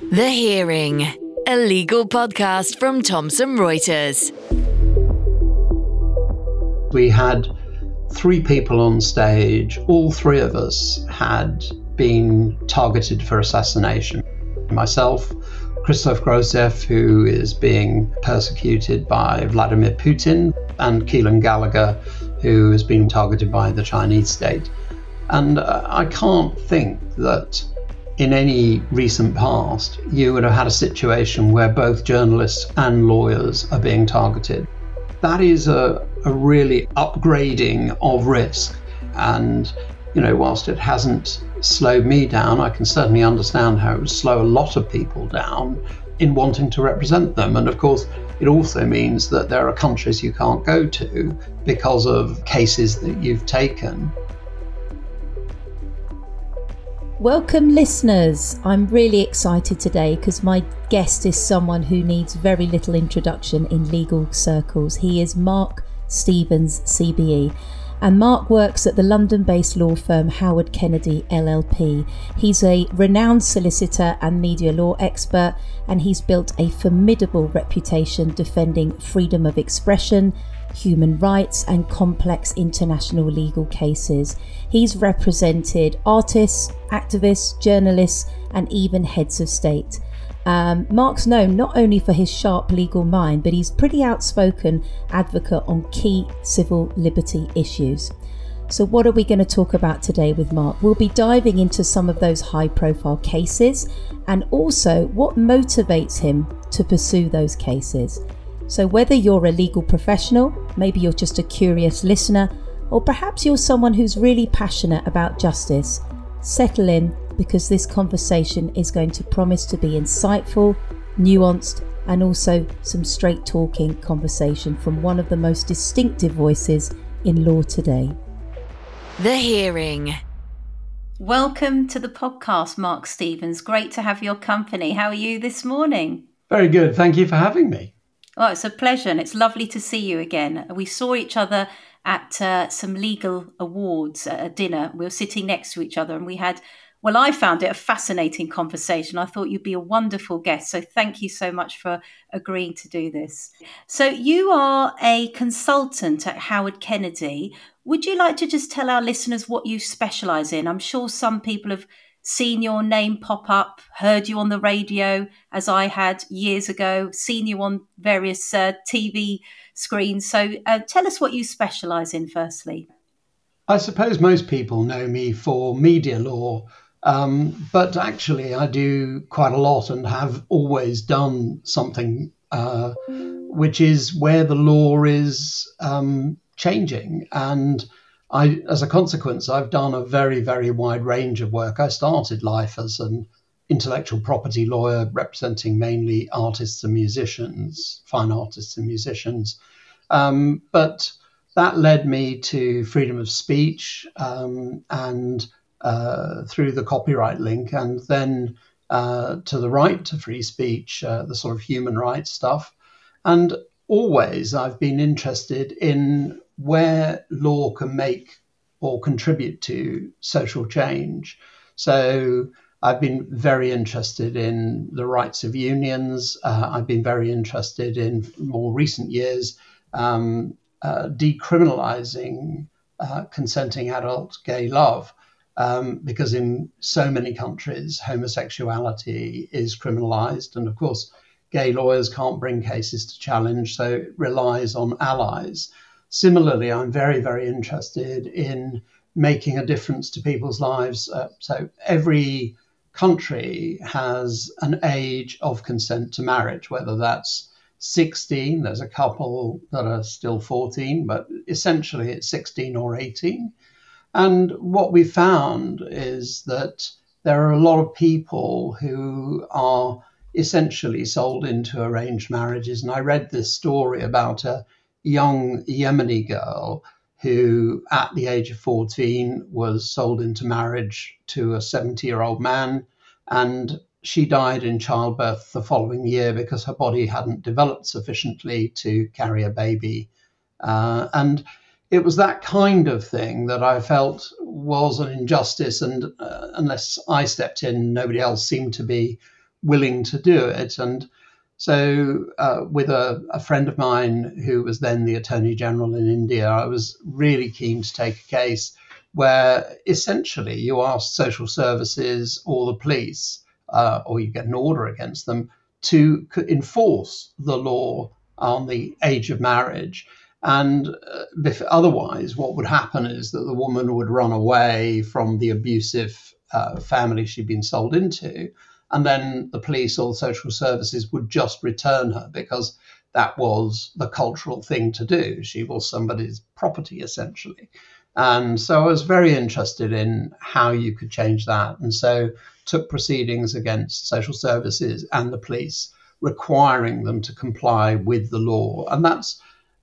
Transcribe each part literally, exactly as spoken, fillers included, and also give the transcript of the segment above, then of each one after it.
The Hearing, a legal podcast from Thomson Reuters. We had three people on stage. All three of us had been targeted for assassination. Myself, Christoph Grozev, who is being persecuted by Vladimir Putin, and Keelan Gallagher, who has been targeted by the Chinese state. And uh, I can't think that in any recent past you would have had a situation where both journalists and lawyers are being targeted. That is a, a really upgrading of risk. And, you know, whilst it hasn't slowed me down, I can certainly understand how it would slow a lot of people down in wanting to represent them. And of course, it also means that there are countries you can't go to because of cases that you've taken. Welcome listeners. I'm really excited today because my guest is someone who needs very little introduction in legal circles. He is Mark Stevens, C B E. And Mark works at the London-based law firm Howard Kennedy L L P. He's a renowned solicitor and media law expert, and he's built a formidable reputation defending freedom of expression, human rights and complex international legal cases. He's represented artists, activists, journalists and even heads of state. Um, Mark's known not only for his sharp legal mind, but he's pretty outspoken advocate on key civil liberty issues. So what are we going to talk about today with Mark? We'll be diving into some of those high profile cases and also what motivates him to pursue those cases. So whether you're a legal professional, maybe you're just a curious listener, or perhaps you're someone who's really passionate about justice, settle in because this conversation is going to promise to be insightful, nuanced, and also some straight talking conversation from one of the most distinctive voices in law today. The Hearing. Welcome to the podcast, Mark Stevens. Great to have your company. How are you this morning? Very good. Thank you for having me. Oh, it's a pleasure and it's lovely to see you again. We saw each other at uh, some legal awards at a dinner. We were sitting next to each other and we had, well, I found it a fascinating conversation. I thought you'd be a wonderful guest. So thank you so much for agreeing to do this. So you are a consultant at Howard Kennedy. Would you like to just tell our listeners what you specialise in? I'm sure some people have seen your name pop up, heard you on the radio, as I had years ago, seen you on various uh, T V screens. So uh, tell us what you specialise in firstly. I suppose most people know me for media law, um, but actually I do quite a lot and have always done something uh, which is where the law is um, changing. And I, as a consequence, I've done a very, very wide range of work. I started life as an intellectual property lawyer representing mainly artists and musicians, fine artists and musicians. Um, but that led me to freedom of speech um, and uh, through the copyright link, and then uh, to the right to free speech, uh, the sort of human rights stuff. And always I've been interested in where law can make or contribute to social change. So I've been very interested in the rights of unions. Uh, I've been very interested in more recent years um, uh, decriminalizing uh, consenting adult gay love, um, because in so many countries homosexuality is criminalized, and of course gay lawyers can't bring cases to challenge, so it relies on allies. Similarly, I'm very, very interested in making a difference to people's lives. Uh, so every country has an age of consent to marriage, whether that's sixteen, there's a couple that are still fourteen, but essentially it's sixteen or eighteen. And what we found is that there are a lot of people who are essentially sold into arranged marriages. And I read this story about a young Yemeni girl who at the age of fourteen was sold into marriage to a seventy-year-old man, and she died in childbirth the following year because her body hadn't developed sufficiently to carry a baby. Uh, and it was that kind of thing that I felt was an injustice, and uh, unless I stepped in, nobody else seemed to be willing to do it. And so uh, with a, a friend of mine who was then the Attorney General in India, I was really keen to take a case where essentially you ask social services or the police, uh, or you get an order against them, to enforce the law on the age of marriage. And uh, if otherwise, what would happen is that the woman would run away from the abusive uh, family she'd been sold into, and then the police or the social services would just return her because that was the cultural thing to do. She was somebody's property, essentially. And so I was very interested in how you could change that. And so took proceedings against social services and the police, requiring them to comply with the law. And that's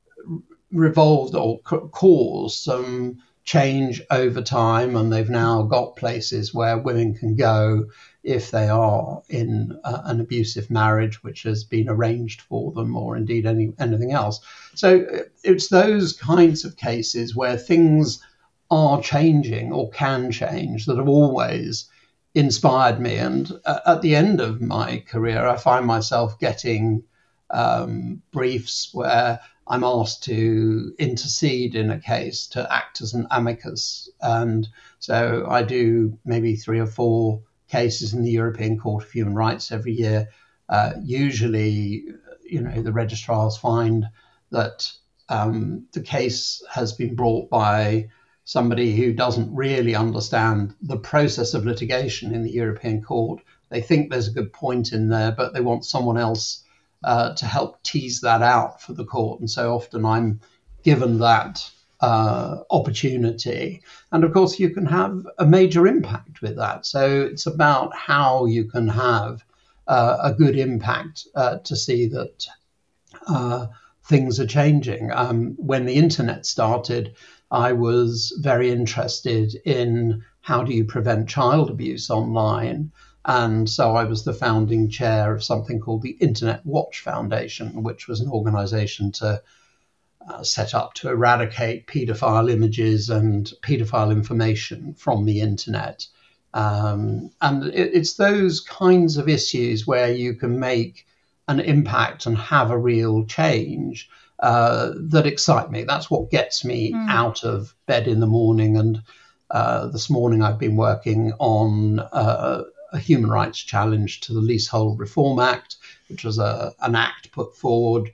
revolved or caused some change over time. And they've now got places where women can go if they are in uh, an abusive marriage, which has been arranged for them, or indeed any, anything else. So it's those kinds of cases where things are changing or can change that have always inspired me. And uh, at the end of my career, I find myself getting um, briefs where I'm asked to intercede in a case, to act as an amicus. And so I do maybe three or four cases in the European Court of Human Rights every year. Uh, usually, you know, the registrars find that um, the case has been brought by somebody who doesn't really understand the process of litigation in the European Court. They think there's a good point in there, but they want someone else uh, to help tease that out for the court. And so often I'm given that uh, opportunity. And of course, you can have a major impact with that. So it's about how you can have uh, a good impact uh, to see that uh, things are changing. Um, when the internet started, I was very interested in how do you prevent child abuse online. And so I was the founding chair of something called the Internet Watch Foundation, which was an organization to uh, set up to eradicate paedophile images and paedophile information from the internet. Um, and it, it's those kinds of issues where you can make an impact and have a real change uh, that excite me. That's what gets me mm. out of bed in the morning. And uh, this morning I've been working on uh, a human rights challenge to the Leasehold Reform Act, which was a, an act put forward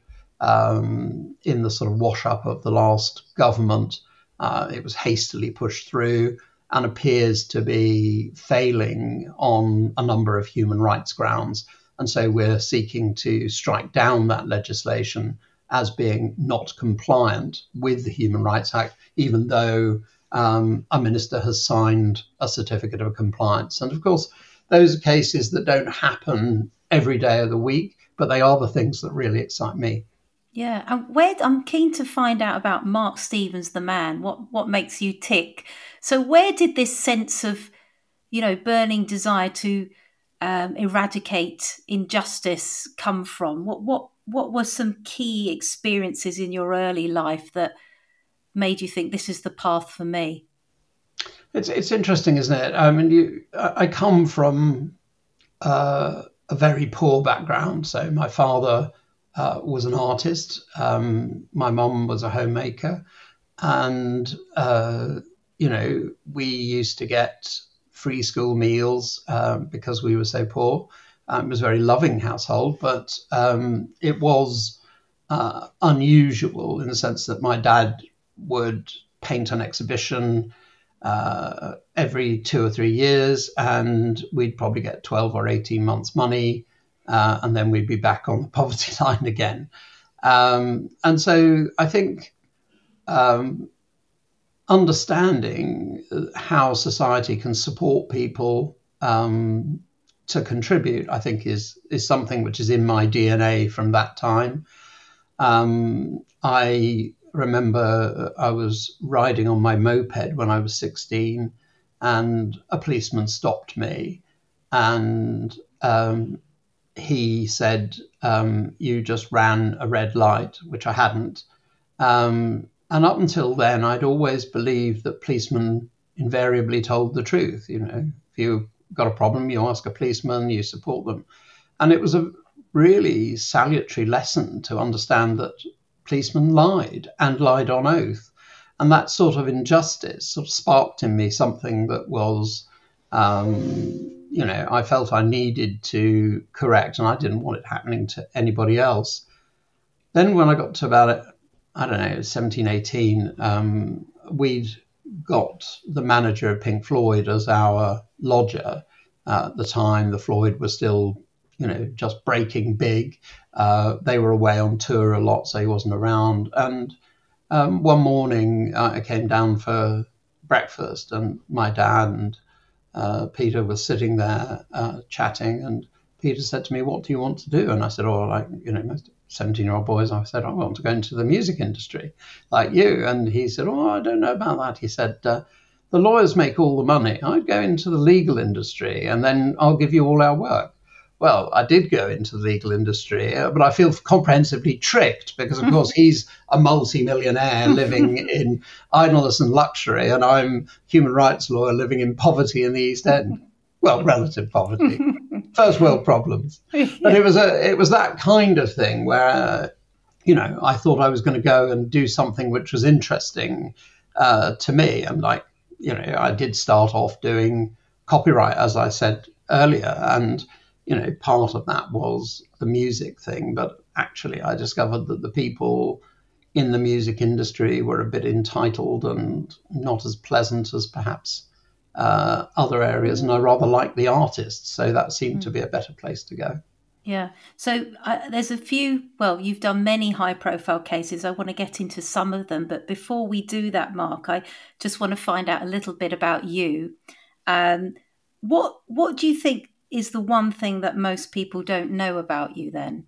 um, in the sort of wash-up of the last government. Uh, it was hastily pushed through and appears to be failing on a number of human rights grounds. And so we're seeking to strike down that legislation as being not compliant with the Human Rights Act, even though um, a minister has signed a certificate of compliance. And of course, those are cases that don't happen every day of the week, but they are the things that really excite me. Yeah, and where I'm keen to find out about Mark Stevens, the man. What what makes you tick? So, where did this sense of, you know, burning desire to um, eradicate injustice come from? What what what were some key experiences in your early life that made you think this is the path for me? It's it's interesting, isn't it? I mean, you, I come from uh, a very poor background. So my father uh, was an artist. Um, my mum was a homemaker, and uh, you know, we used to get free school meals um, because we were so poor. Um, it was a very loving household, but um, it was uh, unusual in the sense that my dad would paint an exhibition uh, every two or three years, and we'd probably get twelve or eighteen months money, uh, and then we'd be back on the poverty line again. Um, and so I think um, understanding how society can support people um, to contribute, I think, is is something which is in my D N A from that time. Um, I remember I was riding on my moped when I was sixteen, and a policeman stopped me, and um, he said, um, "You just ran a red light," which I hadn't. Um, and up until then, I'd always believed that policemen invariably told the truth. You know, if you got a problem, you ask a policeman, you support them. And it was a really salutary lesson to understand that policemen lied and lied on oath. And that sort of injustice sort of sparked in me something that was, um, you know, I felt I needed to correct, and I didn't want it happening to anybody else. Then when I got to about, I don't know, seventeen, eighteen, um, we'd got the manager of Pink Floyd as our lodger. Uh, at the time, the Floyd was still, you know, just breaking big. Uh, they were away on tour a lot, so he wasn't around. And um, one morning uh, I came down for breakfast, and my dad and uh, Peter were sitting there uh, chatting, and Peter said to me, "What do you want to do?" And I said, "Oh, like, you know, most seventeen-year-old boys," I said, "I want to go into the music industry like you." And he said, "Oh, I don't know about that." He said, uh, "The lawyers make all the money. I'd go into the legal industry, and then I'll give you all our work." Well, I did go into the legal industry, uh, but I feel comprehensively tricked because, of course, he's a multi-millionaire living in idleness and luxury, and I'm human rights lawyer living in poverty in the East End. Well, relative poverty, first world problems. But it was a, it was that kind of thing where, uh, you know, I thought I was going to go and do something which was interesting uh, to me, and like, you know, I did start off doing copyright, as I said earlier, and you know, part of that was the music thing, but actually I discovered that the people in the music industry were a bit entitled and not as pleasant as perhaps uh, other areas, and I rather liked the artists, so that seemed to be a better place to go. Yeah. So uh, there's a few, well, you've done many high profile cases. I want to get into some of them, but before we do that, Mark, I just want to find out a little bit about you. Um, what what do you think is the one thing that most people don't know about you then?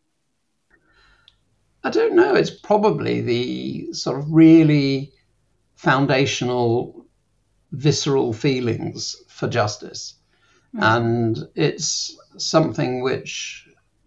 I don't know. It's probably the sort of really foundational, visceral feelings for justice. Mm. And it's something which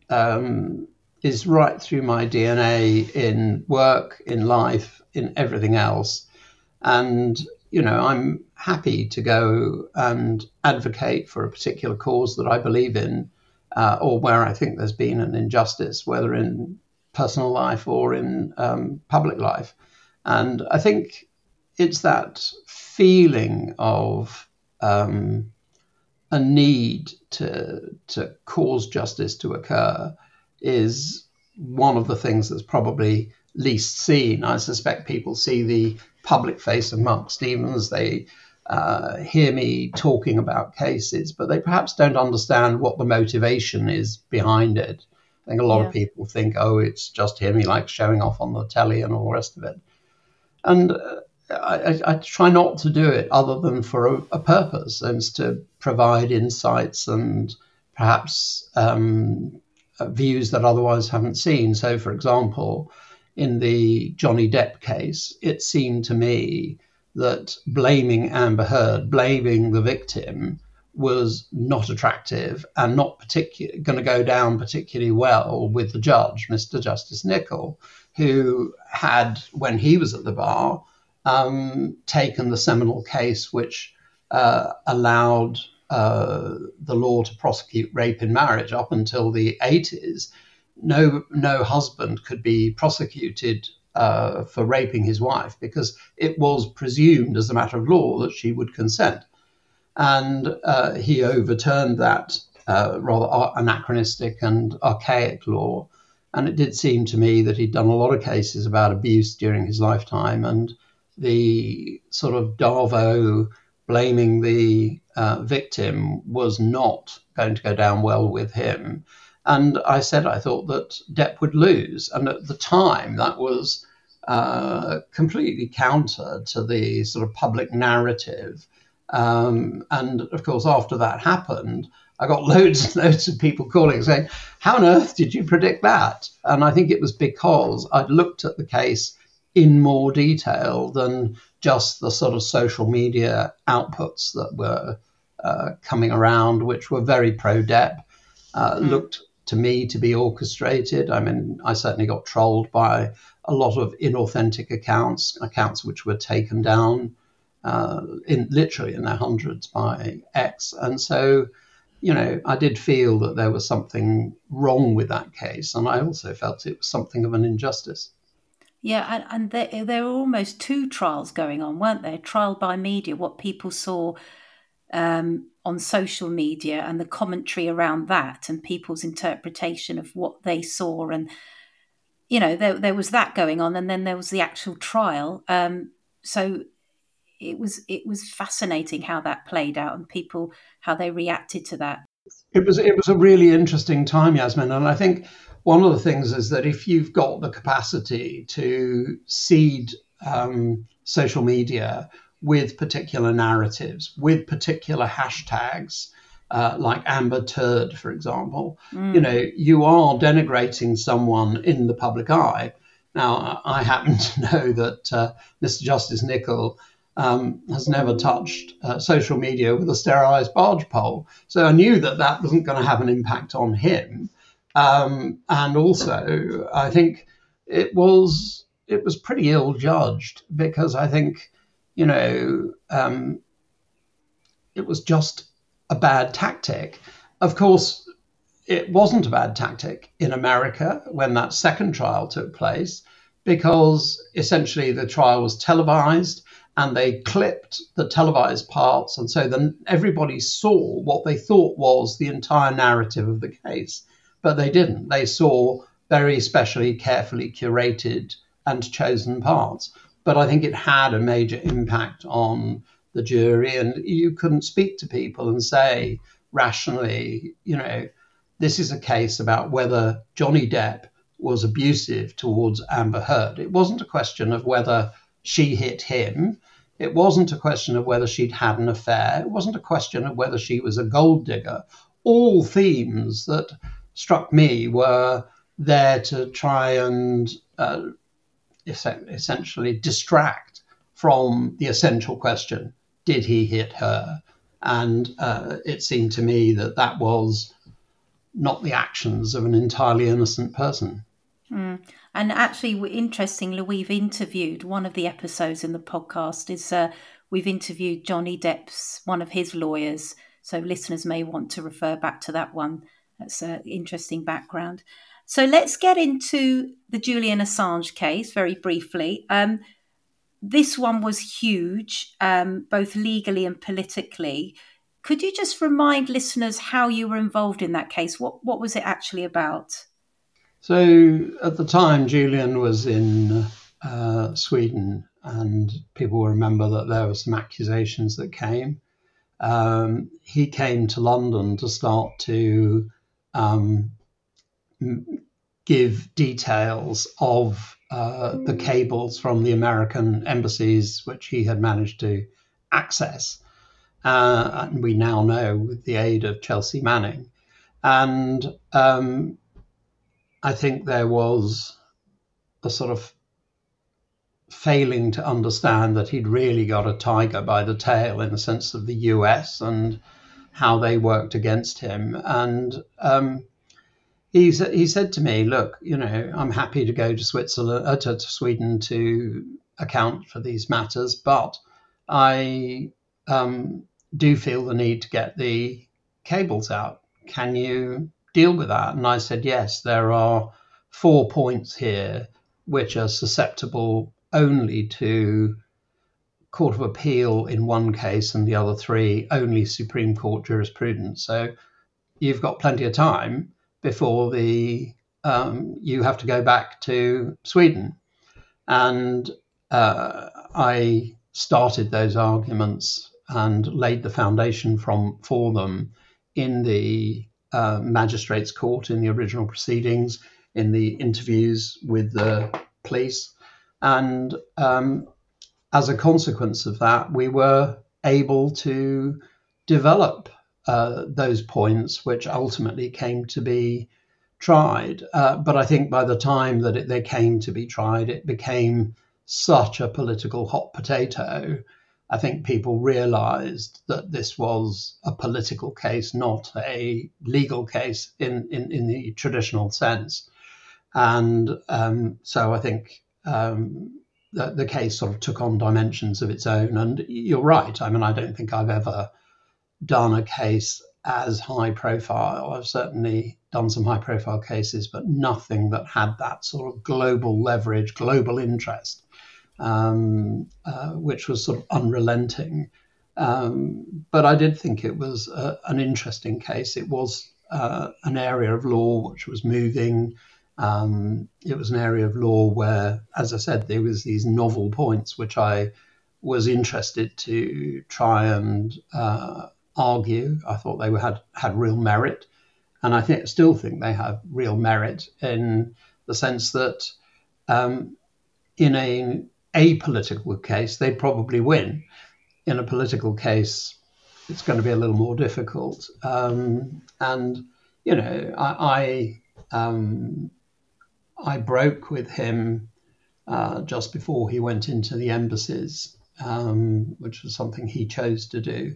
um, is right through my D N A in work, in life, in everything else. And, you know, I'm happy to go and advocate for a particular cause that I believe in, uh, or where I think there's been an injustice, whether in personal life or in um, public life. And I think it's that feeling of um, a need to to cause justice to occur is one of the things that's probably least seen. I suspect people see the public face of Mark Stevens, they uh, hear me talking about cases, but they perhaps don't understand what the motivation is behind it. I think a lot yeah. of people think, oh, it's just him, he likes showing off on the telly and all the rest of it. And uh, I, I try not to do it other than for a, a purpose, and it's to provide insights and perhaps um, views that otherwise haven't seen. So, for example, in the Johnny Depp case, it seemed to me that blaming Amber Heard, blaming the victim, was not attractive and not particular going to go down particularly well with the judge, Mister Justice Nicol, who had, when he was at the bar, um, taken the seminal case which uh, allowed uh, the law to prosecute rape in marriage. Up until the eighties, no no husband could be prosecuted uh, for raping his wife because it was presumed as a matter of law that she would consent. And uh, he overturned that uh, rather anachronistic and archaic law. And it did seem to me that he'd done a lot of cases about abuse during his lifetime, and the sort of Darvo blaming the uh, victim was not going to go down well with him. And I said I thought that Depp would lose. And at the time, that was uh, completely counter to the sort of public narrative. Um, and of course, after that happened, I got loads and loads of people calling saying, how on earth did you predict that? And I think it was because I'd looked at the case in more detail than just the sort of social media outputs that were uh, coming around, which were very pro-Depp, uh, mm. looked to me to be orchestrated. I mean, I certainly got trolled by a lot of inauthentic accounts, accounts which were taken down uh, in literally in their hundreds by X. And so, you know, I did feel that there was something wrong with that case. And I also felt it was something of an injustice. Yeah, and, and there, there were almost two trials going on, weren't there? Trial by media, what people saw um, on social media and the commentary around that and people's interpretation of what they saw. And, you know, there, there was that going on. And then there was the actual trial. Um, so it was it was fascinating how that played out and people, how they reacted to that. It was it was a really interesting time, Yasmin. And I think one of the things is that if you've got the capacity to seed um, social media with particular narratives, with particular hashtags, uh, like Amber Turd, for example, mm. you know, you are denigrating someone in the public eye. Now, I happen to know that uh, Mister Justice Nicol Um, has never touched uh, social media with a sterilised barge pole. So I knew that that wasn't going to have an impact on him. Um, and also, I think it was it was pretty ill judged because I think, you know, um, it was just a bad tactic. Of course, it wasn't a bad tactic in America when that second trial took place, because essentially the trial was televised. And they clipped the televised parts. And so then everybody saw what they thought was the entire narrative of the case. But they didn't. They saw very specially, carefully curated and chosen parts. But I think it had a major impact on the jury. And you couldn't speak to people and say rationally, you know, this is a case about whether Johnny Depp was abusive towards Amber Heard. It wasn't a question of whether she hit him. It wasn't a question of whether she'd had an affair. It wasn't a question of whether she was a gold digger. All themes that struck me were there to try and uh, essentially distract from the essential question, did he hit her? And uh, it seemed to me that that was not the actions of an entirely innocent person. Mm. And actually, interestingly, we've interviewed one of the episodes in the podcast is uh, we've interviewed Johnny Depp's, one of his lawyers. So listeners may want to refer back to that one. That's an interesting background. So let's get into the Julian Assange case very briefly. Um, this one was huge, um, both legally and politically. Could you just remind listeners how you were involved in that case? What what was it actually about? So at the time, Julian was in uh, Sweden, and people will remember that there were some accusations that came. Um, he came to London to start to um, give details of uh, the cables from the American embassies, which he had managed to access. Uh, and we now know with the aid of Chelsea Manning. And um, I think there was a sort of failing to understand that he'd really got a tiger by the tail in the sense of the U S and how they worked against him. And um, he, he said to me, look, you know, I'm happy to go to Switzerland, uh, to, to Sweden to account for these matters, but I um, do feel the need to get the cables out. Can you deal with that? And I said, yes, there are four points here which are susceptible only to Court of Appeal in one case and the other three only Supreme Court jurisprudence. So you've got plenty of time before the um, you have to go back to Sweden. And uh, I started those arguments and laid the foundation from for them in the Uh, magistrates court, in the original proceedings, in the interviews with the police. And um, as a consequence of that, we were able to develop uh, those points, which ultimately came to be tried. Uh, but I think by the time that it, they came to be tried, it became such a political hot potato. I think people realized that this was a political case, not a legal case in, in, in the traditional sense. And um, so I think um, the, the case sort of took on dimensions of its own. And you're right. I mean, I don't think I've ever done a case as high profile. I've certainly done some high profile cases, but nothing that had that sort of global leverage, global interest, um, uh, which was sort of unrelenting. Um, but I did think it was a, an interesting case. It was uh, an area of law which was moving. Um, it was an area of law where, as I said, there was these novel points which I was interested to try and uh, argue. I thought they were, had had real merit, and I think still think they have real merit in the sense that um, in a apolitical case they probably win. In a political case, it's going to be a little more difficult. Um, and you know, I I, um, I broke with him uh, just before he went into the embassies, um, which was something he chose to do.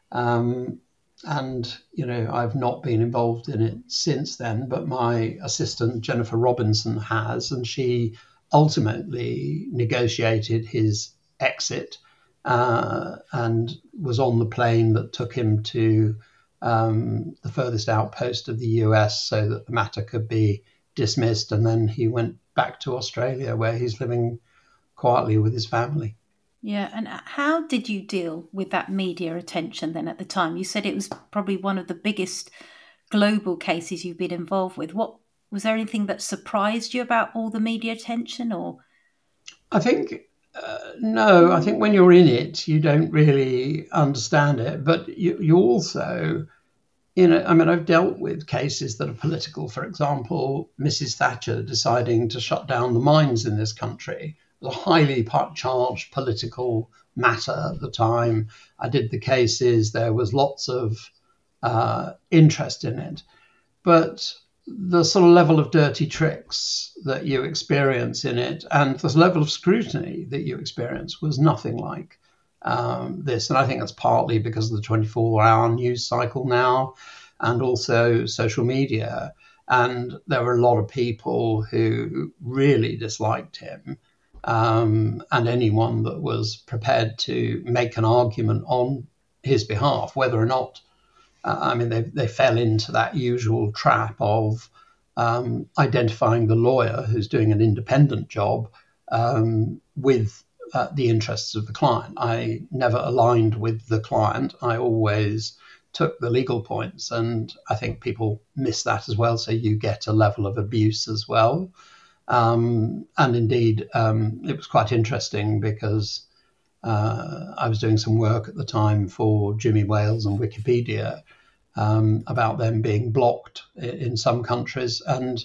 Um, and, you know, I've not been involved in it since then, but my assistant, Jennifer Robinson, has, and she ultimately negotiated his exit uh, and was on the plane that took him to um, the furthest outpost of the U S so that the matter could be dismissed. And then he went back to Australia, where he's living quietly with his family. Yeah, and how did you deal with that media attention then at the time? You said it was probably one of the biggest global cases you've been involved with. What was there anything that surprised you about all the media attention, or? I think uh, no. I think when you're in it, you don't really understand it. But you, you also, you know, I mean, I've dealt with cases that are political. For example, Missus Thatcher deciding to shut down the mines in this country. It was a highly charged political matter at the time. I did the cases. There was lots of uh, interest in it. But the sort of level of dirty tricks that you experience in it and the level of scrutiny that you experience was nothing like um, this. And I think that's partly because of the twenty-four hour news cycle now and also social media. And there were a lot of people who really disliked him. Um, and anyone that was prepared to make an argument on his behalf, whether or not, uh, I mean, they, they fell into that usual trap of um, identifying the lawyer who's doing an independent job um, with uh, the interests of the client. I never aligned with the client. I always took the legal points, and I think people miss that as well. So you get a level of abuse as well. Um, and indeed, um, it was quite interesting because uh, I was doing some work at the time for Jimmy Wales and Wikipedia um, about them being blocked in, in some countries. And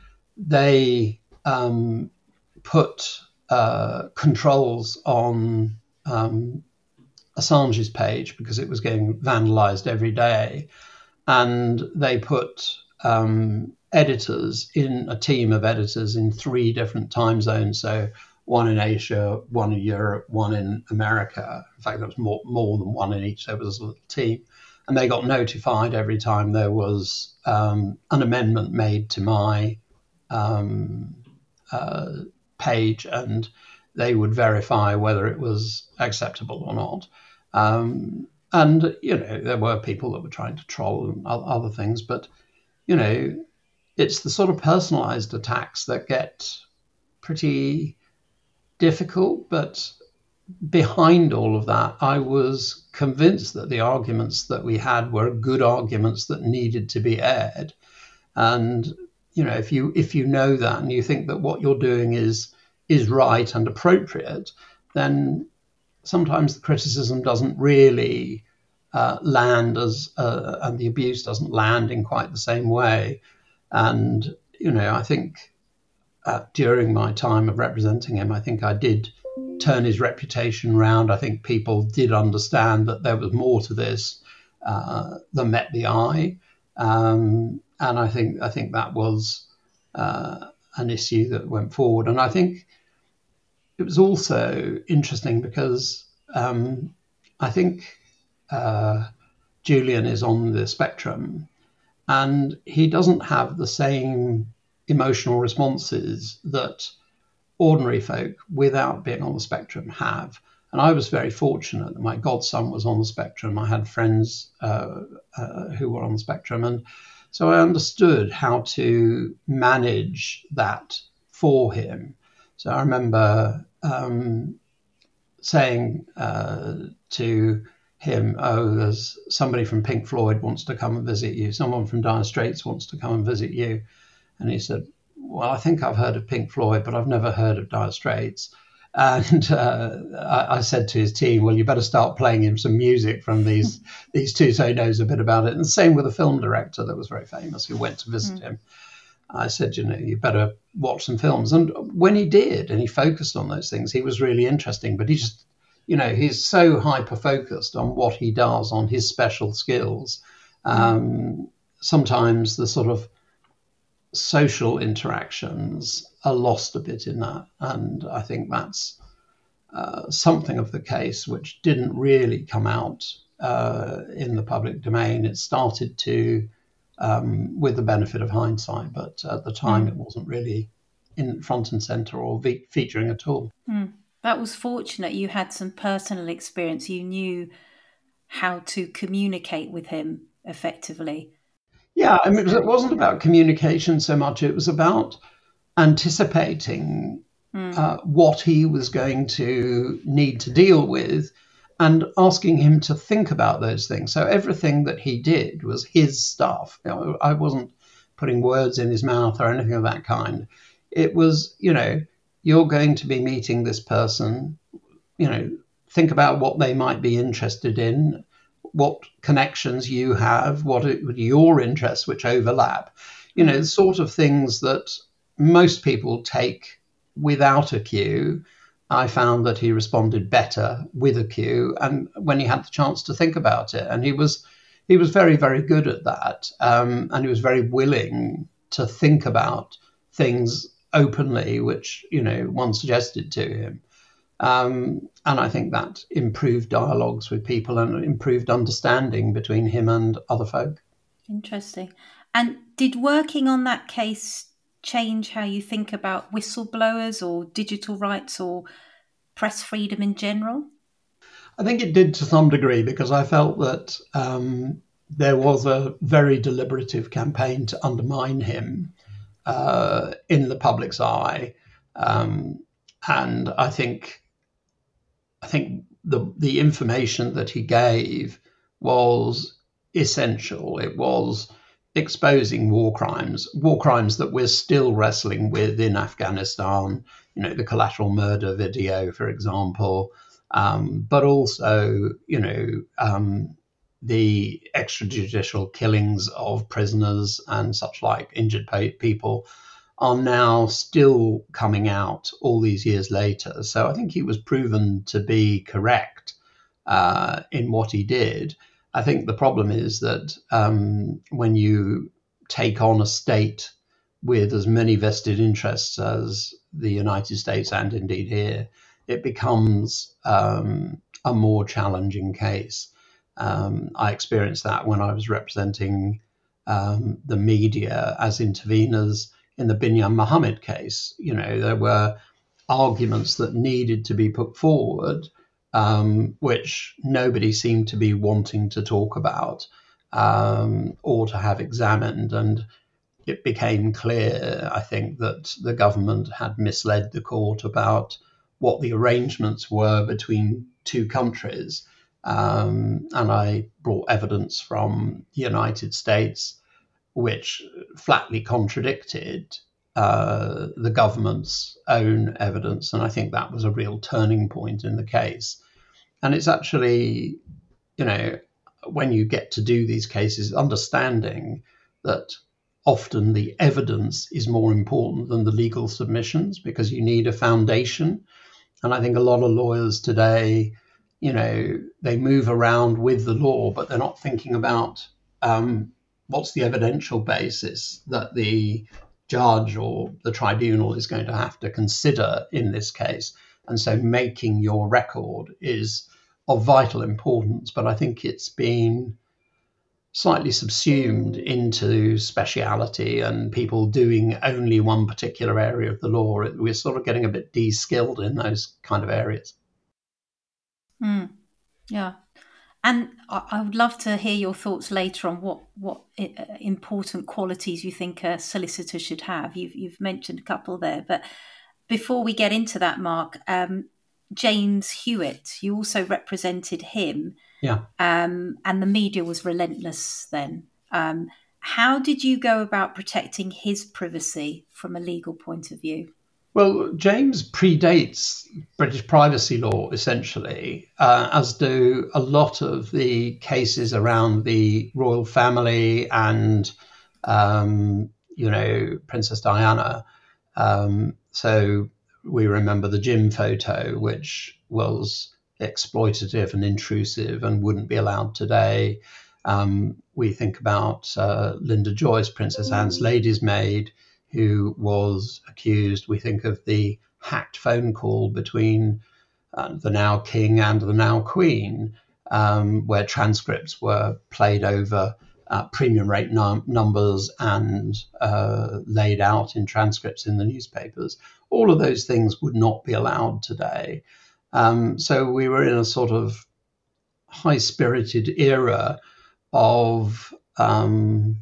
they um, put uh, controls on um, Assange's page because it was getting vandalized every day. And they put um, editors in a team of editors in three different time zones. So one in Asia, one in Europe, one in America. In fact, there was more, more than one in each. There was a little team. And they got notified every time there was um, an amendment made to my um, uh, page, and they would verify whether it was acceptable or not. Um, and, you know, there were people that were trying to troll and other things, but, you know, it's the sort of personalized attacks that get pretty difficult. But behind all of that, I was convinced that the arguments that we had were good arguments that needed to be aired. And, you know, if you if you know that and you think that what you're doing is is right and appropriate, then sometimes the criticism doesn't really uh, land as uh, and the abuse doesn't land in quite the same way. And, you know, I think uh, during my time of representing him, I think I did turn his reputation round. I think people did understand that there was more to this uh, than met the eye. Um, and I think I think that was uh, an issue that went forward. And I think it was also interesting because um, I think uh, Julian is on the spectrum. And he doesn't have the same emotional responses that ordinary folk without being on the spectrum have. And I was very fortunate that my godson was on the spectrum. I had friends uh, uh, who were on the spectrum. And so I understood how to manage that for him. So I remember um, saying uh, to him, oh, there's somebody from Pink Floyd wants to come and visit you. Someone from Dire Straits wants to come and visit you. And he said, well, I think I've heard of Pink Floyd, but I've never heard of Dire Straits. And uh, I, I said to his team, well, you better start playing him some music from these these two so he knows a bit about it. And the same with a film director that was very famous who went to visit mm. him. I said, you know, you better watch some films. And when he did, and he focused on those things, he was really interesting. But he just, you know, he's so hyper-focused on what he does, on his special skills. Um, sometimes the sort of social interactions are lost a bit in that. And I think that's uh, something of the case which didn't really come out uh, in the public domain. It started to, um, with the benefit of hindsight, but at the time mm. it wasn't really in front and center or ve- featuring at all. Mm. That was fortunate. You had some personal experience. You knew how to communicate with him effectively. Yeah, I mean, it wasn't about communication so much. It was about anticipating mm. uh, what he was going to need to deal with and asking him to think about those things. So everything that he did was his stuff. You know, I wasn't putting words in his mouth or anything of that kind. It was, you know, you're going to be meeting this person, you know, think about what they might be interested in, what connections you have, what are your interests which overlap, you know, the sort of things that most people take without a cue. I found that he responded better with a cue and when he had the chance to think about it. And he was he was very, very good at that. Um, and he was very willing to think about things openly, which, you know, one suggested to him. Um, and I think that improved dialogues with people and improved understanding between him and other folk. Interesting. And did working on that case change how you think about whistleblowers or digital rights or press freedom in general? I think it did to some degree, because I felt that um, there was a very deliberative campaign to undermine him uh, in the public's eye. Um, and I think I think the the information that he gave was essential. It was exposing war crimes, war crimes that we're still wrestling with in Afghanistan, you know, the collateral murder video, for example, um, but also, you know, um, the extrajudicial killings of prisoners and such like, injured people, are now still coming out all these years later. So I think he was proven to be correct uh, in what he did. I think the problem is that um, when you take on a state with as many vested interests as the United States and indeed here, it becomes um, a more challenging case. Um, I experienced that when I was representing um, the media as interveners in the Binyan Mohammed case. You know, there were arguments that needed to be put forward, um, which nobody seemed to be wanting to talk about um, or to have examined. And it became clear, I think, that the government had misled the court about what the arrangements were between two countries. Um, and I brought evidence from the United States which flatly contradicted uh, the government's own evidence. And I think that was a real turning point in the case. And it's actually, you know, when you get to do these cases, understanding that often the evidence is more important than the legal submissions, because you need a foundation. And I think a lot of lawyers today, you know, they move around with the law, but they're not thinking about um, what's the evidential basis that the judge or the tribunal is going to have to consider in this case. And so making your record is of vital importance. But I think it's been slightly subsumed into speciality and people doing only one particular area of the law. We're sort of getting a bit de-skilled in those kind of areas. Mm, yeah. And I would love to hear your thoughts later on what, what important qualities you think a solicitor should have. You've, you've mentioned a couple there. But before we get into that, Mark, um, James Hewitt, you also represented him. Yeah. Um, and the media was relentless then. Um, how did you go about protecting his privacy from a legal point of view? Well, James predates British privacy law, essentially, uh, as do a lot of the cases around the royal family and, um, you know, Princess Diana. Um, so we remember the gym photo, which was exploitative and intrusive and wouldn't be allowed today. Um, we think about uh, Linda Joyce, Princess Anne's lady's maid, who was accused. We think of the hacked phone call between uh, the now king and the now queen, um, where transcripts were played over uh, premium rate num- numbers and uh, laid out in transcripts in the newspapers. All of those things would not be allowed today. Um, so we were in a sort of high-spirited era of um,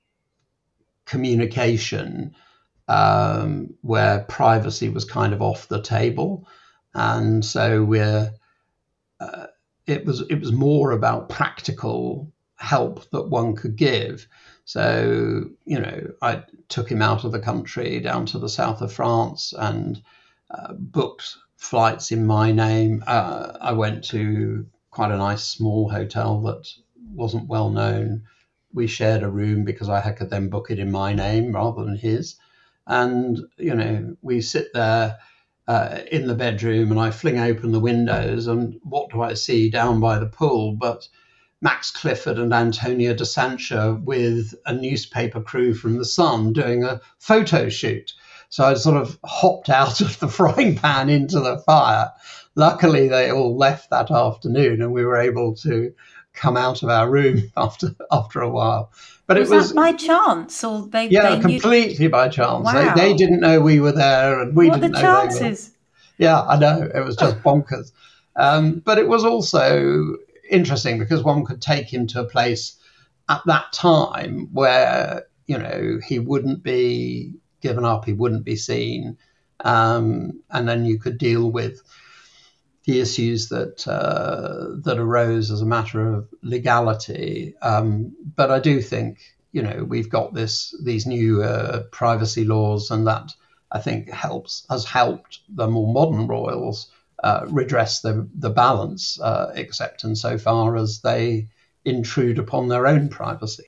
communication um, where privacy was kind of off the table, and so we're uh, it was it was more about practical help that one could give. So you know, I took him out of the country down to the south of France and uh, booked flights in my name. Uh, I went to quite a nice small hotel that wasn't well known. We shared a room because I could then book it in my name rather than his. And, you know, we sit there uh, in the bedroom and I fling open the windows and what do I see down by the pool but Max Clifford and Antonia de Sancha with a newspaper crew from The Sun doing a photo shoot. So I sort of hopped out of the frying pan into the fire. Luckily, they all left that afternoon and we were able to come out of our room after after a while. But was it was that by chance, or they? Yeah, they completely knew... by chance. Wow. They, they didn't know we were there, and we what didn't the know chances? They were. Yeah, I know. It was just bonkers. Um, but it was also interesting because one could take him to a place at that time where you know he wouldn't be given up, he wouldn't be seen, um, and then you could deal with the issues that uh, that arose as a matter of legality. Um, but I do think, you know, we've got this these new uh, privacy laws, and that I think helps has helped the more modern royals uh, redress the the balance, uh, except insofar as they intrude upon their own privacy.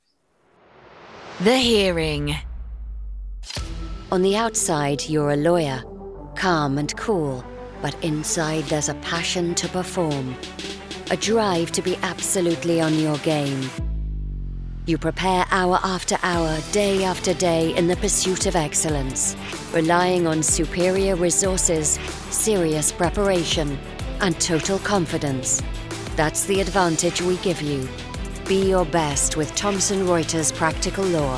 The hearing. On the outside, you're a lawyer, calm and cool. But inside there's a passion to perform, a drive to be absolutely on your game. You prepare hour after hour, day after day in the pursuit of excellence, relying on superior resources, serious preparation, and total confidence. That's the advantage we give you. Be your best with Thomson Reuters Practical Law.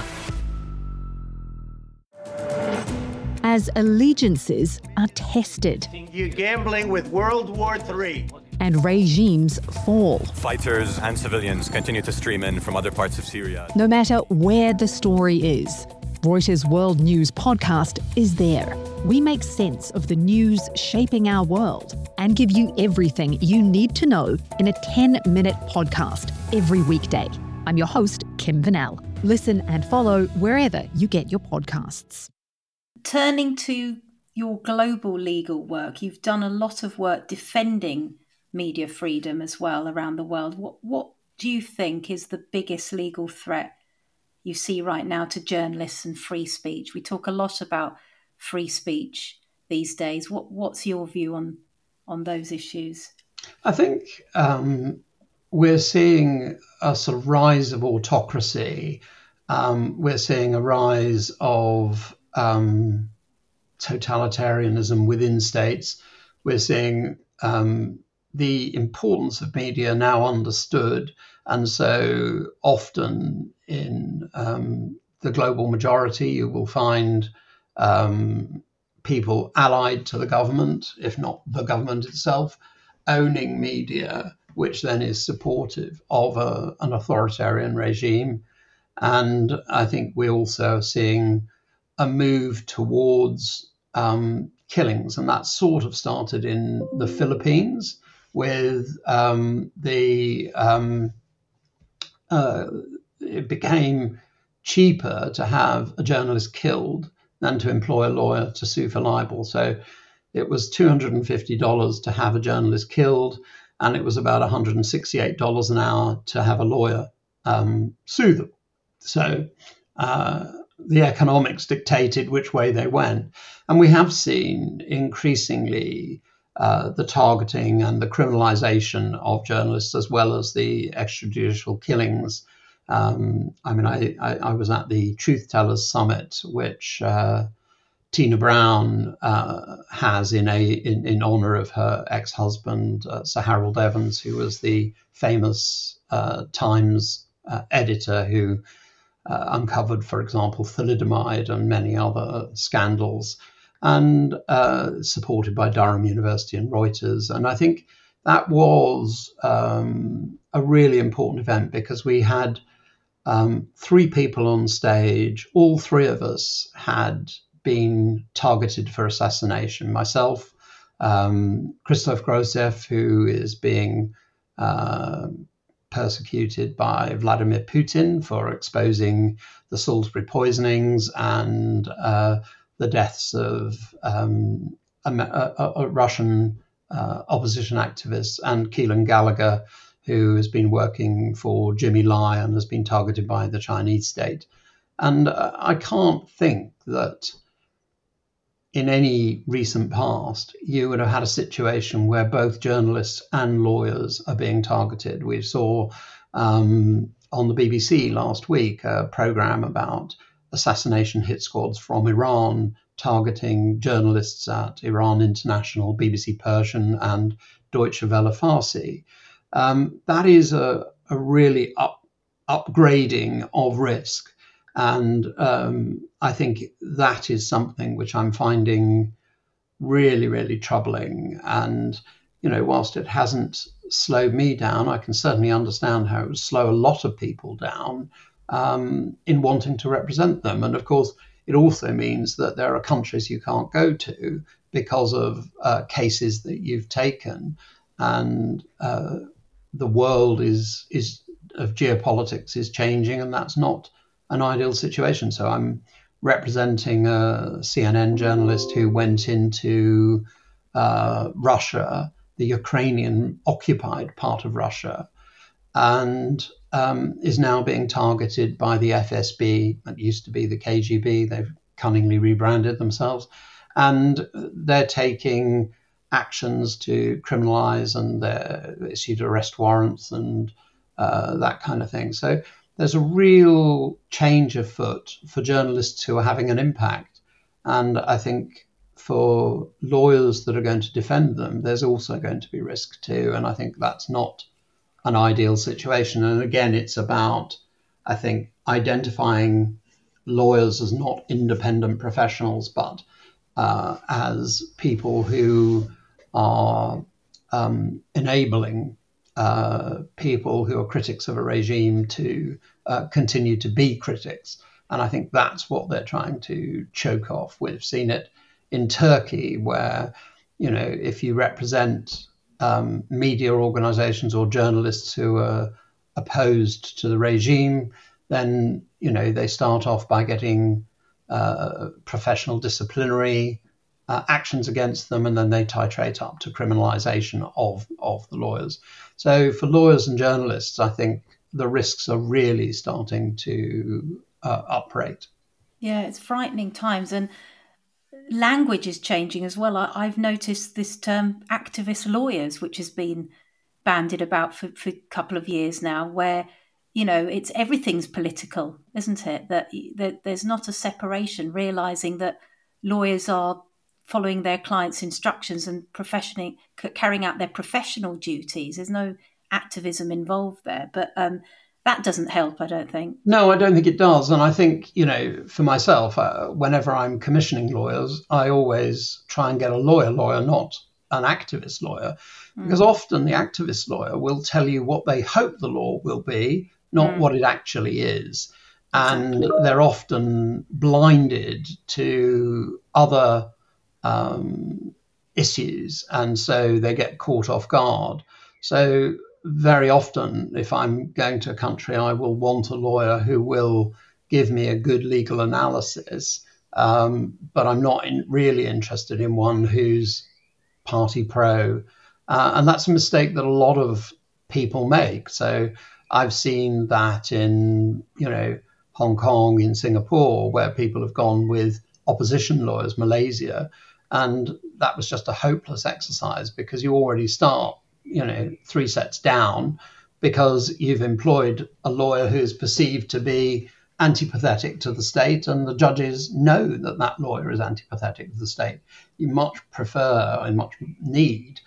As allegiances are tested. You're gambling with World War Three. And regimes fall. Fighters and civilians continue to stream in from other parts of Syria. No matter where the story is, Reuters World News podcast is there. We make sense of the news shaping our world and give you everything you need to know in a ten-minute podcast every weekday. I'm your host, Kim Vanell. Listen and follow wherever you get your podcasts. Turning to your global legal work, you've done a lot of work defending media freedom as well around the world. What what do you think is the biggest legal threat you see right now to journalists and free speech? We talk a lot about free speech these days. What what's your view on on those issues? I think um, we're seeing a sort of rise of autocracy. Um, we're seeing a rise of um, totalitarianism within states. We're seeing um, the importance of media now understood, and so often in um, the global majority, you will find um, people allied to the government, if not the government itself, owning media, which then is supportive of a, an authoritarian regime. And I think we also are seeing a move towards um, killings, and that sort of started in the Philippines with um, the, um, uh, it became cheaper to have a journalist killed than to employ a lawyer to sue for libel. So it was two hundred fifty dollars to have a journalist killed, and it was about one hundred sixty-eight dollars an hour to have a lawyer um, sue them. So uh, the economics dictated which way they went. And we have seen increasingly uh, the targeting and the criminalization of journalists, as well as the extrajudicial killings. Um, I mean, I, I, I was at the Truth Tellers Summit, which uh, Tina Brown uh, has in a in, in honor of her ex-husband, uh, Sir Harold Evans, who was the famous uh, Times uh, editor who uh, uncovered, for example, thalidomide and many other scandals, and uh, supported by Durham University and Reuters. And I think that was um, a really important event, because we had um, three people on stage. All three of us had been targeted for assassination. Myself, um, Christoph Grosev, who is being uh, persecuted by Vladimir Putin for exposing the Salisbury poisonings and uh, the deaths of um, a, a, a Russian uh, opposition activist, and Keelan Gallagher, who has been working for Jimmy Lai and has been targeted by the Chinese state. And uh, I can't think that in any recent past, you would have had a situation where both journalists and lawyers are being targeted. We saw um, on the B B C last week a program about assassination hit squads from Iran targeting journalists at Iran International, B B C Persian, and Deutsche Welle Farsi. Um, that is a, a really up, upgrading of risk. And um, I think that is something which I'm finding really, really troubling. And, you know, whilst it hasn't slowed me down, I can certainly understand how it would slow a lot of people down um, in wanting to represent them. And of course, it also means that there are countries you can't go to because of uh, cases that you've taken. And uh, the world is is of geopolitics is changing, and that's not an ideal situation. So I'm representing a C N N journalist who went into uh, Russia, the Ukrainian occupied part of Russia, and um, is now being targeted by the F S B. That used to be the K G B. They've cunningly rebranded themselves. And they're taking actions to criminalize, and they're issued arrest warrants and uh, that kind of thing. So there's a real change afoot for journalists who are having an impact. And I think for lawyers that are going to defend them, there's also going to be risk too. And I think that's not an ideal situation. And again, it's about, I think, identifying lawyers as not independent professionals, but uh, as people who are um, enabling uh, people who are critics of a regime to uh, continue to be critics. And I think that's what they're trying to choke off. We've seen it in Turkey, where, you know, if you represent um, media organizations or journalists who are opposed to the regime, then, you know, they start off by getting uh, professional disciplinary uh, actions against them, and then they titrate up to criminalization of, of the lawyers. So for lawyers and journalists, I think the risks are really starting to uh, uprate. Yeah, it's frightening times. And language is changing as well. I, I've noticed this term activist lawyers, which has been bandied about for, for a couple of years now, where, you know, it's everything's political, isn't it? That, that there's not a separation, realizing that lawyers are following their clients' instructions and professionally carrying out their professional duties. There's no activism involved there, but um, that doesn't help, I don't think. No, I don't think it does. And I think, you know, for myself, uh, whenever I'm commissioning lawyers, I always try and get a lawyer lawyer, not an activist lawyer, because mm. often the activist lawyer will tell you what they hope the law will be, not mm. what it actually is. And exactly. They're often blinded to other um, issues, and so they get caught off guard. So very often, if I'm going to a country, I will want a lawyer who will give me a good legal analysis, um, but I'm not in, really interested in one who's party pro. Uh, and that's a mistake that a lot of people make. So I've seen that in, you know, Hong Kong, in Singapore, where people have gone with opposition lawyers, Malaysia, and that was just a hopeless exercise because you already start, you know, three sets down because you've employed a lawyer who is perceived to be antipathetic to the state, and the judges know that that lawyer is antipathetic to the state. You much prefer and much need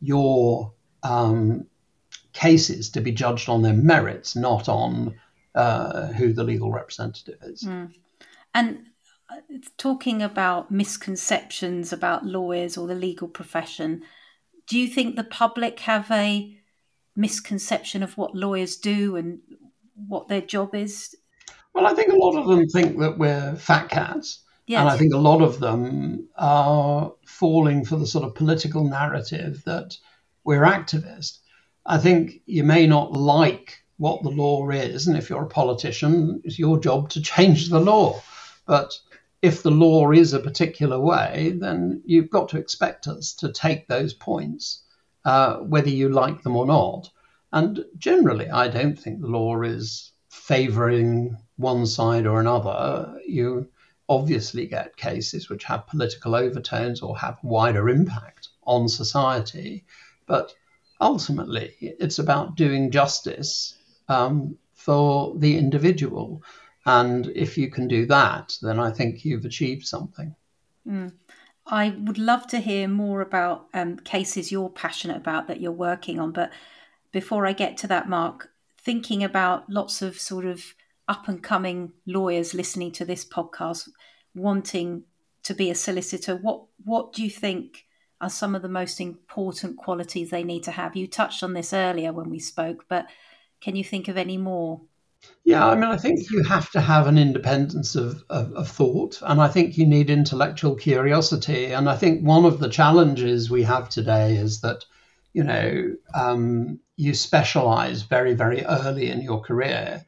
your um, cases to be judged on their merits, not on uh, who the legal representative is. Mm. And talking about misconceptions about lawyers or the legal profession, do you think the public have a misconception of what lawyers do and what their job is? Well, I think a lot of them think that we're fat cats. Yes. And I think a lot of them are falling for the sort of political narrative that we're activists. I think you may not like what the law is, and if you're a politician, it's your job to change the law. But if the law is a particular way, then you've got to expect us to take those points, uh, whether you like them or not. And generally, I don't think the law is favouring one side or another. You obviously get cases which have political overtones or have wider impact on society. But ultimately, it's about doing justice um, for the individual. And if you can do that, then I think you've achieved something. Mm. I would love to hear more about um, cases you're passionate about that you're working on. But before I get to that, Mark, thinking about lots of sort of up and coming lawyers listening to this podcast, wanting to be a solicitor, what what do you think are some of the most important qualities they need to have? You touched on this earlier when we spoke, but can you think of any more? Yeah, I mean, I think you have to have an independence of, of, of thought, and I think you need intellectual curiosity. And I think one of the challenges we have today is that, you know, um, you specialize very, very early in your career.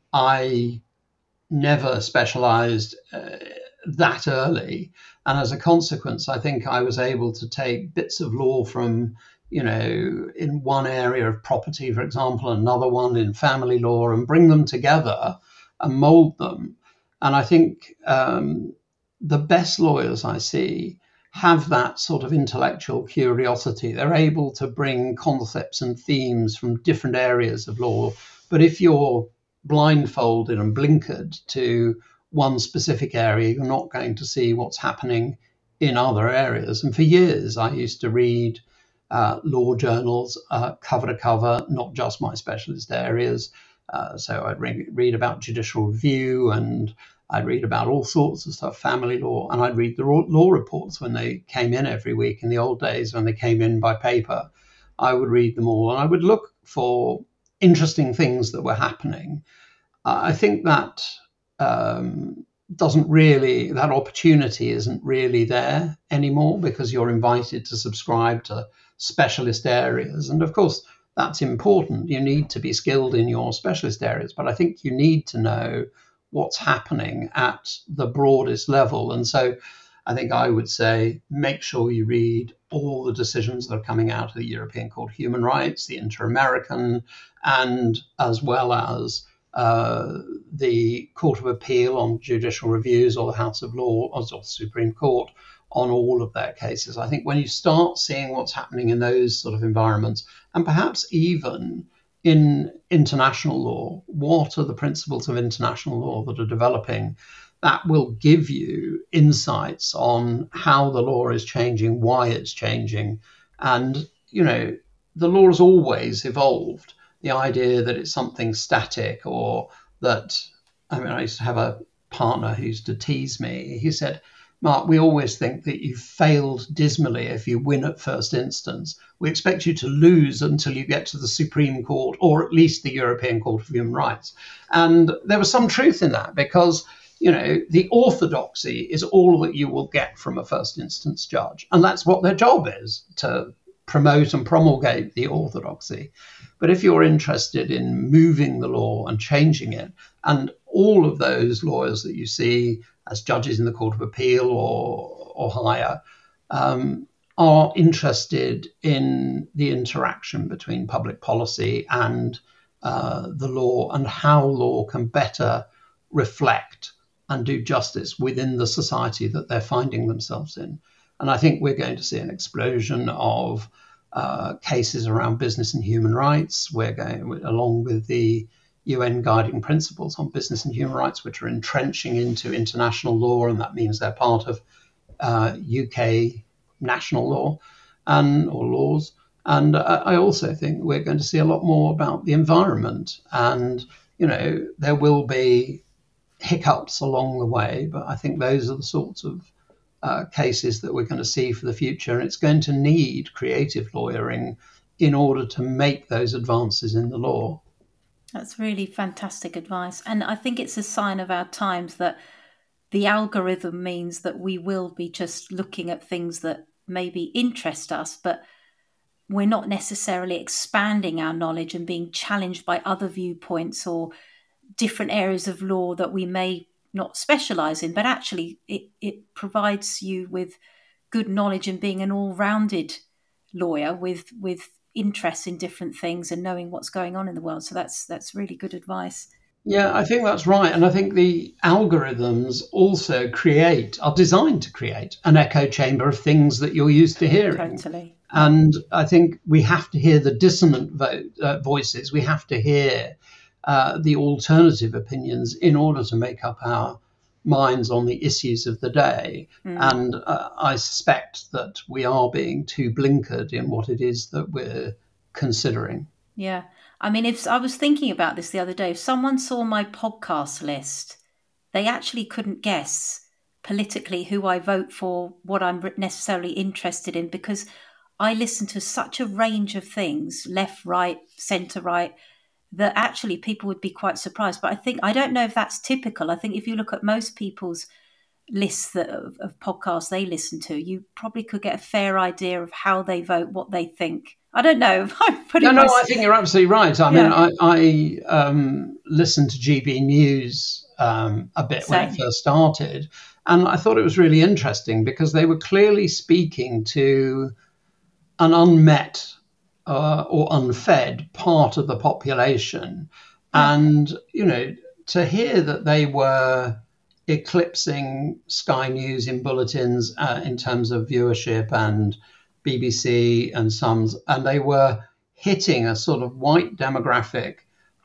I never specialized uh, that early. And as a consequence, I think I was able to take bits of law from, you know, in one area of property, for example, another one in family law, and bring them together and mold them. And I think um, the best lawyers I see have that sort of intellectual curiosity. They're able to bring concepts and themes from different areas of law. But if you're blindfolded and blinkered to one specific area, you're not going to see what's happening in other areas. And for years, I used to read uh, law journals uh, cover to cover, not just my specialist areas. Uh, so I'd re- read about judicial review, and I'd read about all sorts of stuff, family law, and I'd read the law reports when they came in every week. In the old days, when they came in by paper, I would read them all, and I would look for interesting things that were happening. Uh, I think that um, doesn't really, that opportunity isn't really there anymore, because you're invited to subscribe to specialist areas. And of course, that's important. You need to be skilled in your specialist areas, but I think you need to know what's happening at the broadest level. And so I think I would say, make sure you read all the decisions that are coming out of the European Court of Human Rights, the Inter-American, and as well as uh, the Court of Appeal on judicial reviews, or the House of Law, or the Supreme Court on all of their cases. I think when you start seeing what's happening in those sort of environments, and perhaps even in international law, what are the principles of international law that are developing, that will give you insights on how the law is changing, why it's changing. And, you know, the law has always evolved. The idea that it's something static, or that, I mean, I used to have a partner who used to tease me. He said, Mark, we always think that you failed dismally if you win at first instance. We expect you to lose until you get to the Supreme Court, or at least the European Court of Human Rights. And there was some truth in that, because, you know, the orthodoxy is all that you will get from a first instance judge. And that's what their job is, to promote and promulgate the orthodoxy. But if you're interested in moving the law and changing it, and all of those lawyers that you see as judges in the Court of Appeal or, or higher, um, are interested in the interaction between public policy and uh, the law, and how law can better reflect and do justice within the society that they're finding themselves in. And I think we're going to see an explosion of uh, cases around business and human rights. We're going, along with the U N guiding principles on business and human rights, which are entrenching into international law, and that means they're part of uh, U K national law and or laws. And uh, I also think we're going to see a lot more about the environment. And, you know, there will be hiccups along the way, but I think those are the sorts of uh, cases that we're going to see for the future. And it's going to need creative lawyering in order to make those advances in the law. That's really fantastic advice. And I think it's a sign of our times that the algorithm means that we will be just looking at things that maybe interest us, but we're not necessarily expanding our knowledge and being challenged by other viewpoints or different areas of law that we may not specialize in. But actually, it, it provides you with good knowledge and being an all-rounded lawyer with with interest in different things and knowing what's going on in the world. So that's that's really good advice. Yeah, I think that's right. And I think the algorithms also create, are designed to create an echo chamber of things that you're used to hearing. Totally. And I think we have to hear the dissonant vo- uh, voices. We have to hear uh, the alternative opinions in order to make up our minds on the issues of the day. Mm. And uh, I suspect that we are being too blinkered in what it is that we're considering. Yeah. I mean, if I was thinking about this the other day, if someone saw my podcast list, they actually couldn't guess politically who I vote for, what I'm necessarily interested in, because I listen to such a range of things, left, right, centre, right, that actually people would be quite surprised. But I think, I don't know if that's typical. I think if you look at most people's lists that, of, of podcasts they listen to, you probably could get a fair idea of how they vote, what they think. I don't know. I'm putting no, no, my... I think you're absolutely right. I yeah. mean, I, I um, listened to G B News um, a bit Same. when it first started, and I thought it was really interesting because they were clearly speaking to an unmet uh, or unfed part of the population. Yeah. And, you know, to hear that they were eclipsing Sky News in bulletins uh, in terms of viewership, and B B C and Sums, and they were hitting a sort of white demographic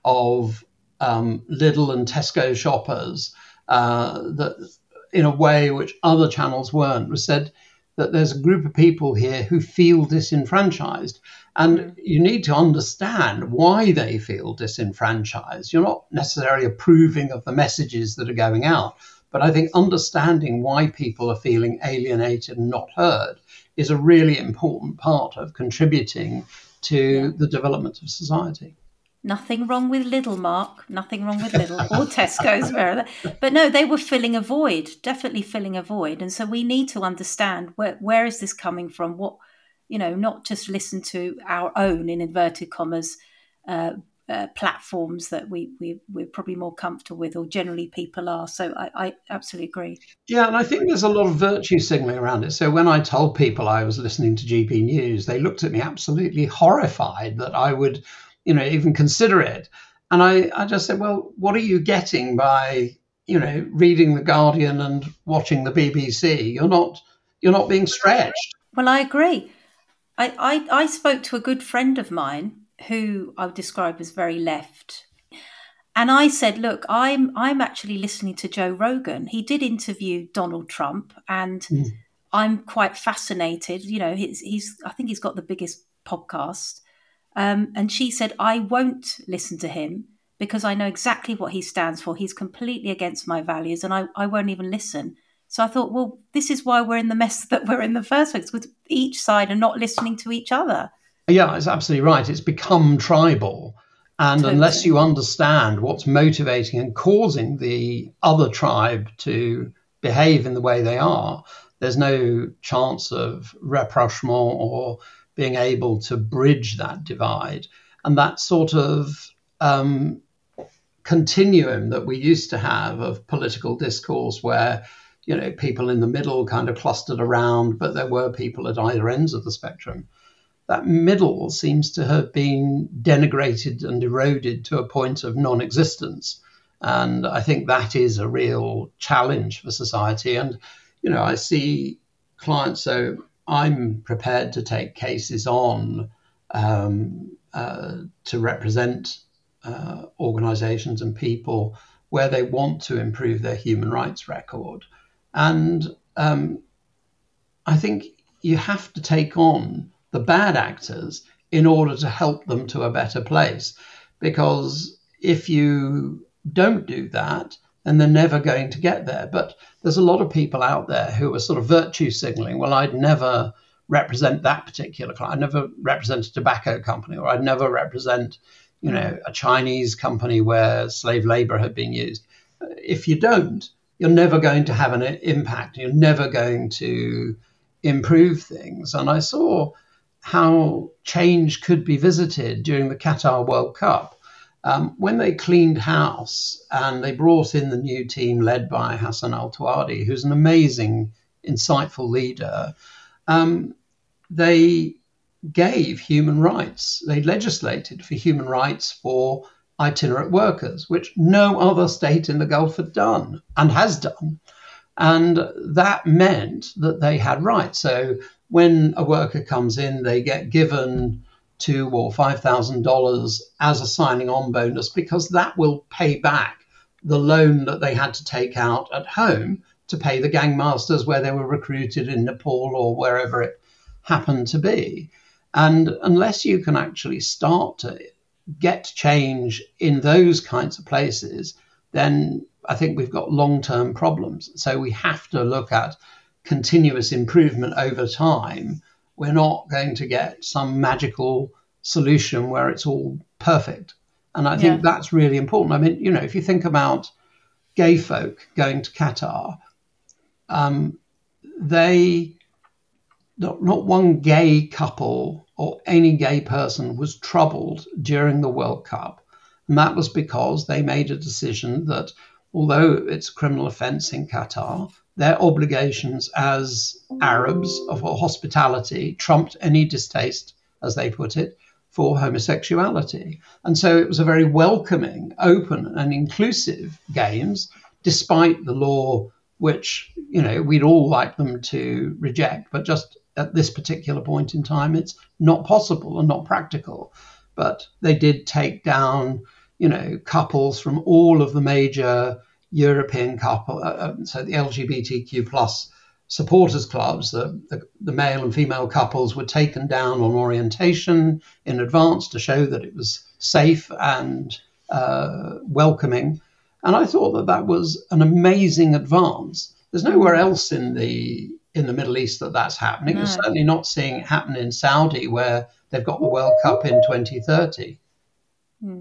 of um, Lidl and Tesco shoppers uh, that, in a way which other channels weren't, was said that there's a group of people here who feel disenfranchised. And mm. you need to understand why they feel disenfranchised. You're not necessarily approving of the messages that are going out, but I think understanding why people are feeling alienated and not heard is a really important part of contributing to yeah. the development of society. Nothing wrong with Lidl, Mark. Nothing wrong with Lidl or Tesco's. But no, they were filling a void, definitely filling a void. And so we need to understand where where is this coming from? What, you know, not just listen to our own, in inverted commas, uh, uh, platforms that we, we, we're probably more comfortable with, or generally people are. So I, I absolutely agree. Yeah, and I think there's a lot of virtue signalling around it. So when I told people I was listening to G B News, they looked at me absolutely horrified that I would, you know, even consider it. And I, I just said, well, what are you getting by, you know, reading The Guardian and watching the B B C? You're not, you're not being stretched. Well, I agree. I, I, I spoke to a good friend of mine who I would describe as very left. And I said, look, I'm I'm actually listening to Joe Rogan. He did interview Donald Trump, and mm. I'm quite fascinated. You know, he's, he's I think he's got the biggest podcast. Um, and she said, I won't listen to him because I know exactly what he stands for. He's completely against my values, and I, I won't even listen. So I thought, well, this is why we're in the mess that we're in the first place, with each side and not listening to each other. Yeah, it's absolutely right. It's become tribal. And totally. Unless you understand what's motivating and causing the other tribe to behave in the way they are, there's no chance of rapprochement or being able to bridge that divide. And that sort of um, continuum that we used to have of political discourse where, you know, people in the middle kind of clustered around, but there were people at either ends of the spectrum. That middle seems to have been denigrated and eroded to a point of non-existence. And I think that is a real challenge for society. And, you know, I see clients, so I'm prepared to take cases on um, uh, to represent uh, organizations and people where they want to improve their human rights record. And um, I think you have to take on the bad actors in order to help them to a better place. Because if you don't do that, then they're never going to get there. But there's a lot of people out there who are sort of virtue signaling, well, I'd never represent that particular client. I'd never represent a tobacco company, or I'd never represent, you know, a Chinese company where slave labor had been used. If you don't, you're never going to have an impact. You're never going to improve things. And I saw how change could be visited during the Qatar World Cup. Um, when they cleaned house and they brought in the new team led by Hassan Al-Tuadi, who's an amazing, insightful leader, um, they gave human rights. They legislated for human rights for itinerant workers, which no other state in the Gulf had done and has done. And that meant that they had rights. So when a worker comes in, they get given two or five thousand dollars as a signing on bonus, because that will pay back the loan that they had to take out at home to pay the gangmasters where they were recruited in Nepal or wherever it happened to be. And unless you can actually start to get change in those kinds of places, then I think we've got long-term problems. So we have to look at continuous improvement over time. We're not going to get some magical solution where it's all perfect. And I think yeah. that's really important. I mean, you know, if you think about gay folk going to Qatar, um, they, not, not one gay couple or any gay person was troubled during the World Cup. And that was because they made a decision that although it's a criminal offence in Qatar, their obligations as Arabs of hospitality trumped any distaste, as they put it, for homosexuality. And so it was a very welcoming, open and inclusive games, despite the law, which, you know, we'd all like them to reject. But just at this particular point in time, it's not possible and not practical. But they did take down, you know, couples from all of the major European couple, uh, so the L G B T Q plus supporters clubs, the, the, the male and female couples were taken down on orientation in advance to show that it was safe and uh, welcoming. And I thought that that was an amazing advance. There's nowhere else in the in the Middle East that that's happening. No. We're certainly not seeing it happen in Saudi, where they've got the World Cup in twenty thirty. Hmm.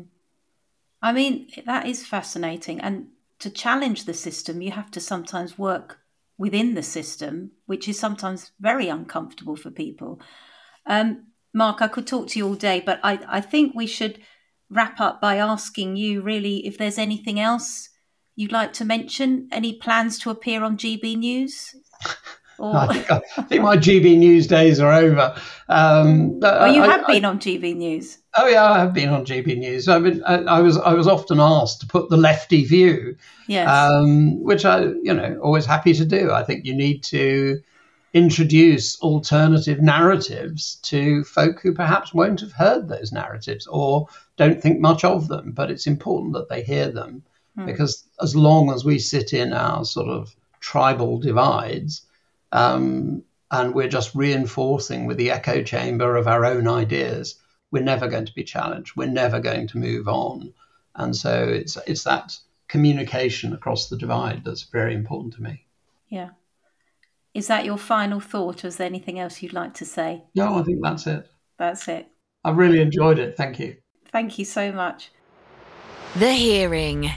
I mean, that is fascinating. And to challenge the system, you have to sometimes work within the system, which is sometimes very uncomfortable for people. Um, Mark, I could talk to you all day, but I, I think we should wrap up by asking you really if there's anything else you'd like to mention, any plans to appear on G B News? Or... I, think, I think my G B News days are over. Um, well, you I, have I, been on G B News. Oh yeah, I have been on G B News. I mean, I, I was I was often asked to put the lefty view, yes, um, which I, you know, always happy to do. I think you need to introduce alternative narratives to folk who perhaps won't have heard those narratives, or don't think much of them, but it's important that they hear them, mm. because as long as we sit in our sort of tribal divides, um, and we're just reinforcing with the echo chamber of our own ideas, we're never going to be challenged. We're never going to move on. And so it's it's that communication across the divide that's very important to me. Yeah. Is that your final thought, or is there anything else you'd like to say? No, I think that's it. That's it. I've really enjoyed it. Thank you. Thank you so much. The Hearing.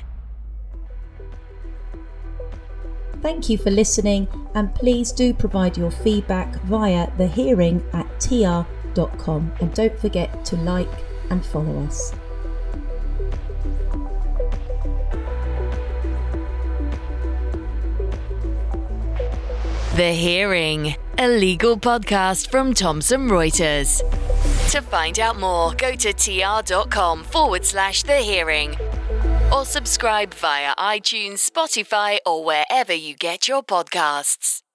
Thank you for listening, and please do provide your feedback via the hearing at t r dot com, and don't forget to like and follow us. The Hearing, a legal podcast from Thomson Reuters. To find out more, go to tr.com forward slash The Hearing, or subscribe via iTunes, Spotify, or wherever you get your podcasts.